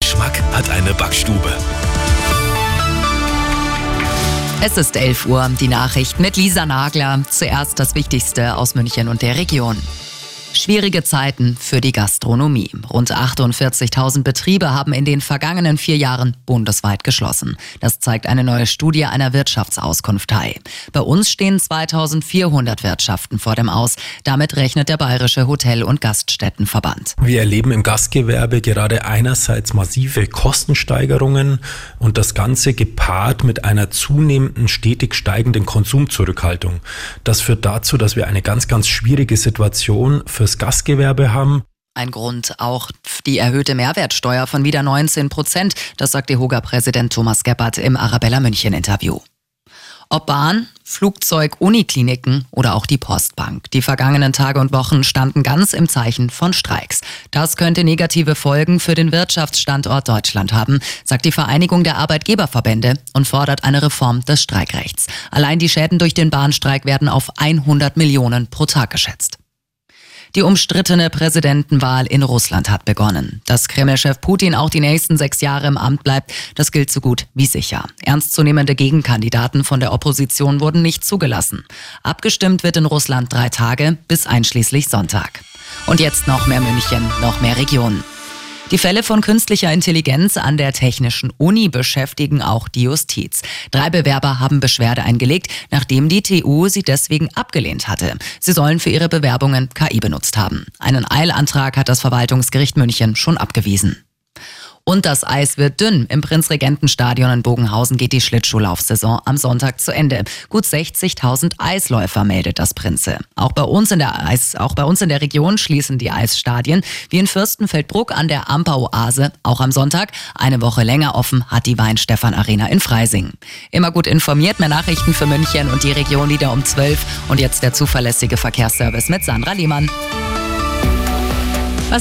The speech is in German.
Geschmack hat eine Backstube. Es ist 11 Uhr, die Nachrichten mit Lisa Nagler. Zuerst das Wichtigste aus München und der Region. Schwierige Zeiten für die Gastronomie. Rund 48.000 Betriebe haben in den vergangenen 4 Jahren bundesweit geschlossen. Das zeigt eine neue Studie einer Wirtschaftsauskunft TAI. Bei uns stehen 2.400 Wirtschaften vor dem Aus. Damit rechnet der Bayerische Hotel- und Gaststättenverband. Wir erleben im Gastgewerbe gerade einerseits massive Kostensteigerungen und das Ganze gepaart mit einer zunehmenden, stetig steigenden Konsumzurückhaltung. Das führt dazu, dass wir eine ganz, ganz schwierige Situation fürs Gastgewerbe haben. Ein Grund auch die erhöhte Mehrwertsteuer von wieder 19%. Das sagt DEHOGA-Präsident Thomas Gebhardt im Arabella München-Interview. Ob Bahn, Flugzeug, Unikliniken oder auch die Postbank. Die vergangenen Tage und Wochen standen ganz im Zeichen von Streiks. Das könnte negative Folgen für den Wirtschaftsstandort Deutschland haben, sagt die Vereinigung der Arbeitgeberverbände und fordert eine Reform des Streikrechts. Allein die Schäden durch den Bahnstreik werden auf 100 Millionen pro Tag geschätzt. Die umstrittene Präsidentenwahl in Russland hat begonnen. Dass Kreml-Chef Putin auch die nächsten 6 Jahre im Amt bleibt, das gilt so gut wie sicher. Ernstzunehmende Gegenkandidaten von der Opposition wurden nicht zugelassen. Abgestimmt wird in Russland 3 Tage bis einschließlich Sonntag. Und jetzt noch mehr München, noch mehr Region. Die Fälle von künstlicher Intelligenz an der Technischen Uni beschäftigen auch die Justiz. 3 Bewerber haben Beschwerde eingelegt, nachdem die TU sie deswegen abgelehnt hatte. Sie sollen für ihre Bewerbungen KI benutzt haben. Einen Eilantrag hat das Verwaltungsgericht München schon abgewiesen. Und das Eis wird dünn. Im Prinzregentenstadion in Bogenhausen geht die Schlittschuhlaufsaison am Sonntag zu Ende. Gut 60.000 Eisläufer meldet das Prinze. Auch bei uns in der Region schließen die Eisstadien, wie in Fürstenfeldbruck an der Amper-Oase. Auch am Sonntag, eine Woche länger offen, hat die Weinstefan-Arena in Freising. Immer gut informiert, mehr Nachrichten für München und die Region wieder um 12. Und jetzt der zuverlässige Verkehrsservice mit Sandra Lehmann.